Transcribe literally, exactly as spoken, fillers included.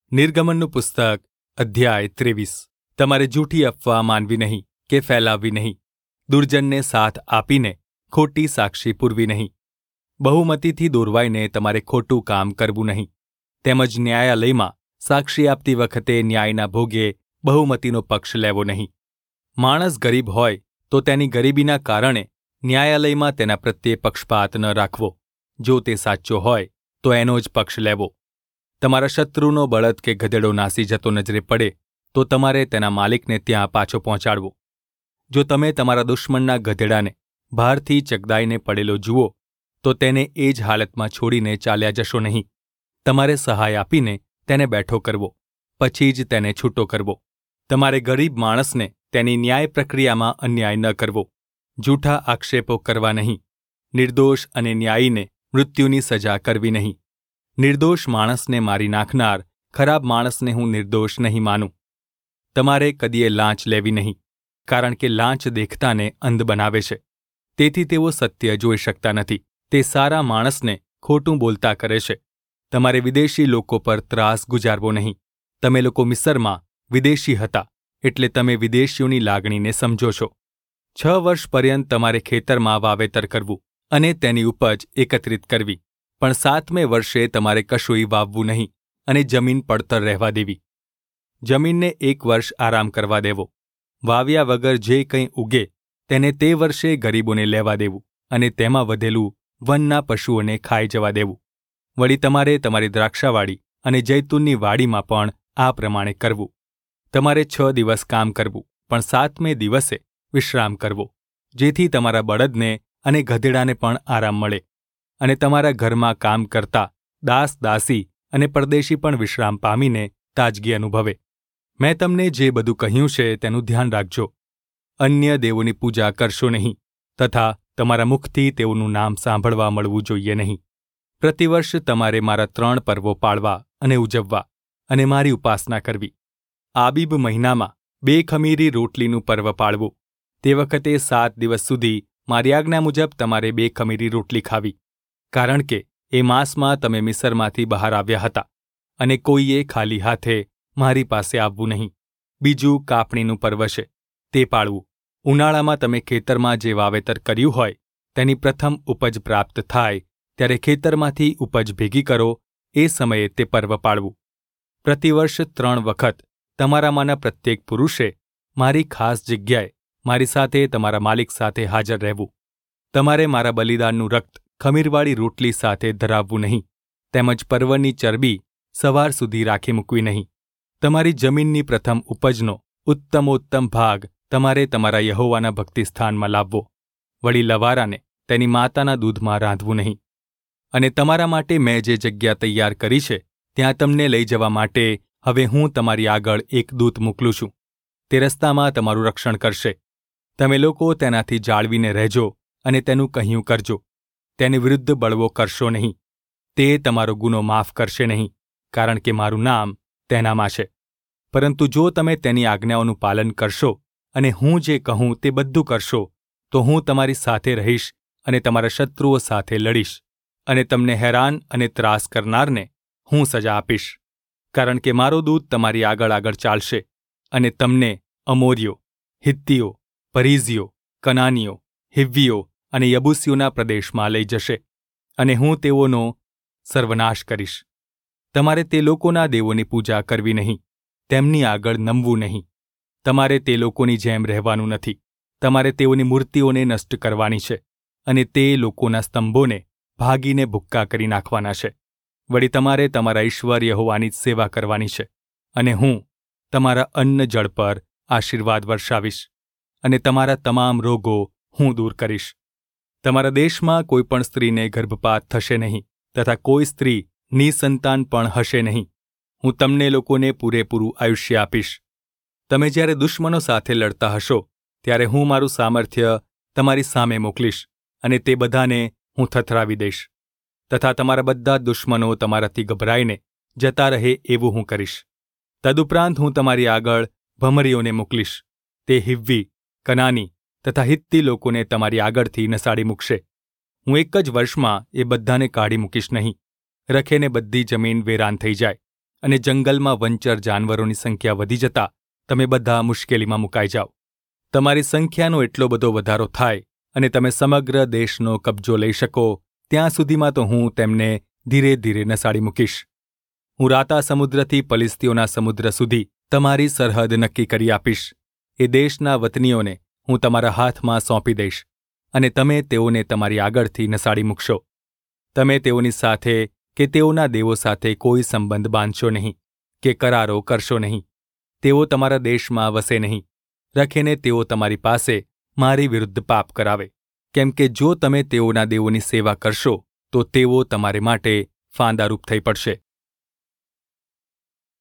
નિર્ગમનનું પુસ્તક અધ્યાય ત્રેવીસ. તમારે જૂઠી અફવા માનવી નહીં કે ફેલાવવી નહીં. દુર્જનને સાથ આપીને ખોટી સાક્ષી પૂરવી નહીં. બહુમતીથી દોરવાઈને તમારે ખોટું કામ કરવું નહીં. તેમજ ન્યાયાલયમાં સાક્ષી આપતી વખતે ન્યાયના ભોગે બહુમતીનો પક્ષ લેવો નહીં. માણસ ગરીબ હોય તો તેની ગરીબીના કારણે ન્યાયાલયમાં તેના પ્રત્યે પક્ષપાત ન રાખવો. જો તે સાચો હોય તો એનો જ પક્ષ લેવો. તમારા શત્રુનો બળદ કે ગધેડો નાસી જતો નજરે પડે તો તમારે તેના માલિકને ત્યાં પાછો પહોંચાડવો. જો તમે તમારા દુશ્મનના ગધેડાને ભારથી ચગદાઈને પડેલો જુઓ તો તેને એ જ હાલતમાં છોડીને ચાલ્યા જશો નહીં. તમારે સહાય આપીને તેને બેઠો કરવો, પછી જ તેને છૂટો કરવો. તમારે ગરીબ માણસને તેની ન્યાય પ્રક્રિયામાં અન્યાય ન કરવો. જૂઠા આક્ષેપો કરવા નહીં. નિર્દોષ અને ન્યાયીને મૃત્યુની સજા કરવી નહીં. નિર્દોષ માણસને મારી નાખનાર ખરાબ માણસને હું નિર્દોષ નહીં માનું. તમારે કદીએ લાંચ લેવી નહીં, કારણ કે લાંચ દેખતાને અંધ બનાવે છે. તેથી તેઓ સત્ય જોઈ શકતા નથી. તે સારા માણસને ખોટું બોલતા કરે છે. તમારે વિદેશી લોકો પર ત્રાસ ગુજારવો નહીં. તમે લોકો મિસરમાં વિદેશી હતા, એટલે તમે વિદેશીઓની લાગણીને સમજો છો. છ વર્ષ પર્યંત તમારે ખેતરમાં વાવેતર કરવું અને તેની ઉપજ એકત્રિત કરવી. પણ સાતમે વર્ષે તમારે કશુંય વાવવું નહીં અને જમીન પડતર રહેવા દેવી. જમીનને એક વર્ષ આરામ કરવા દેવો. વાવ્યા વગર જે કંઈ ઉગે તેને તે વર્ષે ગરીબોને લેવા દેવું અને તેમાં વધેલું વનના પશુઓને ખાઈ જવા દેવું. વળી તમારે તમારી દ્રાક્ષાવાડી અને જૈતુનની વાડીમાં પણ આ પ્રમાણે કરવું. તમારે છ દિવસ કામ કરવું, પણ સાતમે દિવસે વિશ્રામ કરવો, જેથી તમારા બળદને અને ગધેડાને પણ આરામ મળે. અને તમારા ઘરમાં કામ કરતા દાસ દાસી અને પરદેશી પણ વિશ્રામ પામીને તાજગી અનુભવે. મેં તમને જે બધું કહ્યું છે તેનું ધ્યાન રાખજો. અન્ય દેવોની પૂજા કરશો નહીં, તથા તમારા મુખથી તેઓનું નામ સાંભળવા મળવું જોઈએ નહીં. પ્રતિવર્ષ તમારે મારા ત્રણ પર્વો પાળવા અને ઉજવવા અને મારી ઉપાસના કરવી. આબીબ મહિનામાં બે ખમીરી રોટલીનું પર્વ પાળવું. તે વખતે સાત દિવસ સુધી મારી આજ્ઞા મુજબ તમારે બે ખમીરી રોટલી ખાવી, કારણ કે એ માસમાં તમે મિસરમાંથી બહાર આવ્યા હતા અને કોઈએ ખાલી હાથે મારી પાસે આવવું નહીં. બીજું કાપણીનું પર્વ છે, તે પાળવું. ઉનાળામાં તમે ખેતરમાં જે વાવેતર કર્યું હોય તેની પ્રથમ ઉપજ પ્રાપ્ત થાય ત્યારે ખેતરમાંથી ઉપજ ભેગી કરો, એ સમયે તે પર્વ પાળવું. પ્રતિવર્ષ ત્રણ વખત તમારામાંના પ્રત્યેક પુરુષે મારી ખાસ જગ્યાએ મારી સાથે તમારા માલિક સાથે હાજર રહેવું. તમારે મારા બલિદાનનું રક્ત ખમીરવાળી રોટલી સાથે ધરાવવું નહીં, તેમજ પર્વની ચરબી સવાર સુધી રાખી મૂકવી નહીં. તમારી જમીનની પ્રથમ ઉપજનો ઉત્તમોત્તમ ભાગ તમારે તમારા યહોવાના ભક્તિસ્થાનમાં લાવવો. વળી લવારાને તેની માતાના દૂધમાં રાંધવું નહીં. અને તમારા માટે મેં જે જગ્યા તૈયાર કરી છે ત્યાં તમને લઈ જવા માટે હવે હું તમારી આગળ એક દૂત મોકલું છું. તે રસ્તામાં તમારું રક્ષણ કરશે. તમે લોકો તેનાથી જાળવીને રહેજો અને તેનું કહ્યું કરજો. તેની વિરુદ્ધ બળવો કરશો નહીં. તે તમારો ગુનો માફ કરશે નહીં, કારણ કે મારું નામ તેનામાં છે. પરંતુ જો તમે તેની આજ્ઞાઓનું પાલન કરશો અને હું જે કહું તે બધું કરશો, તો હું તમારી સાથે રહીશ અને તમારા શત્રુઓ સાથે લડીશ, અને તમને હેરાન અને ત્રાસ કરનારને હું સજા આપીશ. કારણ કે મારો દૂત તમારી આગળ આગળ ચાલશે અને તમને અમોરીઓ, હિત્તીઓ, પરીઝીઓ, કનાનીઓ, હિવ્વીઓ અને યબૂસીઓના પ્રદેશમાં લઈ જશે, અને હું તેઓનો સર્વનાશ કરીશ. તમારે તે લોકોના દેવોની પૂજા કરવી નહીં, તેમની આગળ નમવું નહીં. તમારે તે લોકોની જેમ રહેવાનું નથી. તમારે તેઓની મૂર્તિઓને નષ્ટ કરવાની છે, અને તે લોકોના સ્તંભોને ભાગીને ભૂક્કા કરી નાખવાના છે. વળી તમારે તમારા ઈશ્વર યહોવાની જ સેવા કરવાની છે, અને હું તમારા અન્ન જળ પર આશીર્વાદ વર્ષાવીશ, અને તમારા તમામ રોગો હું દૂર કરીશ. તમારા દેશમાં કોઈ પણ સ્ત્રીને ગર્ભપાત થશે નહીં, તથા કોઈ સ્ત્રી નિસંતાન પણ હશે નહીં. હું તમને લોકોને પૂરેપૂરું આયુષ્ય આપીશ. તમે જ્યારે દુશ્મનો સાથે લડતા હશો ત્યારે હું મારું સામર્થ્ય તમારી સામે મોકલીશ, અને તે બધાને હું થથરાવી દઈશ. તથા તમારા બધા દુશ્મનો તમારાથી ગભરાઈને જતા રહે એવું હું કરીશ. તદુપરાંત હું તમારી આગળ ભમરીઓને મોકલીશ. તે હિવ્વી, કનાની તથા હિત્તી લોકોને તમારી આગળથી નસાડી મૂકશે. હું એક જ વર્ષમાં એ બધાને કાઢી મૂકીશ નહીં. રખેને બધી જમીન વેરાન થઈ જાય, અને જંગલમાં વંચર જાનવરોની સંખ્યા વધી જતા તમે બધા મુશ્કેલીમાં મુકાઈ જાઓ. તમારી સંખ્યાનો એટલો બધો વધારો થાય અને તમે સમગ્ર દેશનો કબજો લઈ શકો ત્યાં સુધીમાં તો હું તેમને ધીરે ધીરે નસાડી મૂકીશ. હું રાતા સમુદ્રથી પલિસ્તીઓના સમુદ્ર સુધી તમારી સરહદ નક્કી કરી આપીશ. એ દેશના વતનીઓને હું તમારા હાથમાં સોંપી દઈશ અને તમે તેઓને તમારી આગળથી નસાડી મૂકશો. તમે તેઓની સાથે કે તેઓના દેવો સાથે કોઈ સંબંધ બાંધશો નહીં કે કરારો કરશો નહીં. તેઓ તમારા દેશમાં વસે નહીં. રખીને તેઓ તમારી પાસે મારી વિરુદ્ધ પાપ કરાવે, કેમ કે જો તમે તેઓના દેવોની સેવા કરશો તો તેઓ તમારે માટે ફાંદારૂપ થઈ પડશે.